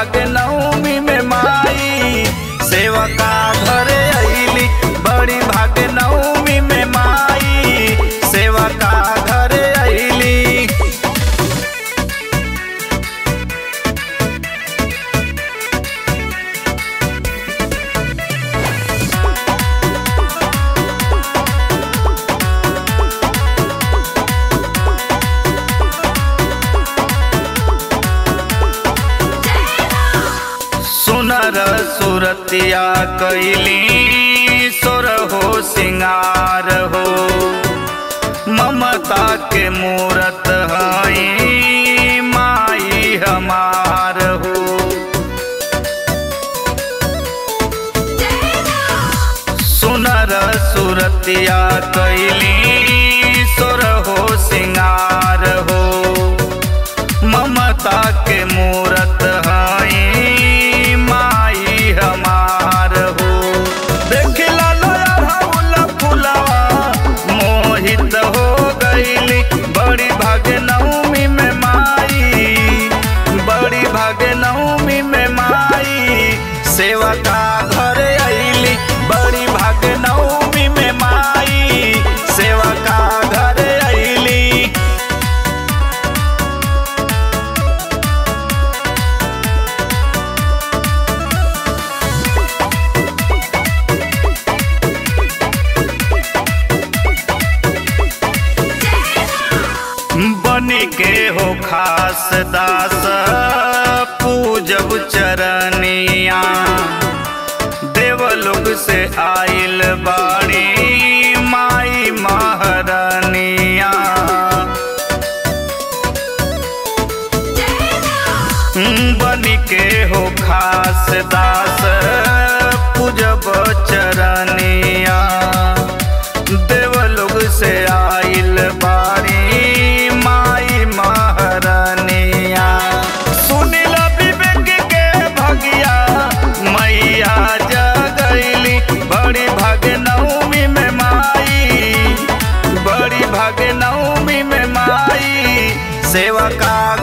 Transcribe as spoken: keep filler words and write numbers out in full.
भाग्य नवमी में माई सेवा का घरे अइली। बड़ी भाग्य नवमी में माई सेवा का घरे अइली। सुनर सुरतिया कैली सोर हो सिंगार हो। ममता के मूरत हई माई हमार हो। सुनर सुरतिया कैली सोर हो सिंगार हो। ममता के मूरत हई हमार हो। देखला लहौला फुलवा मोहित हो गईली। बड़ी भाग्य नवमी में माई बड़ी भाग्य नवमी में माई सेवा का घरे अइली। बड़ी भाग्य नवमी में माई सेवा का घरे अइली। बनी के हो खास दास पूजब चरनिया। देवलोक से आइल बाड़ी माई महारानिया। बनी के हो खास दास पूजब चरनिया। देवलोक से आइल बाड़ी माई महारानिया। सुनिल विवेक के भगिया मैया जगैली। बड़ी भाग्य नवमी में माई बड़ी भाग्य नवमी में माई सेवा का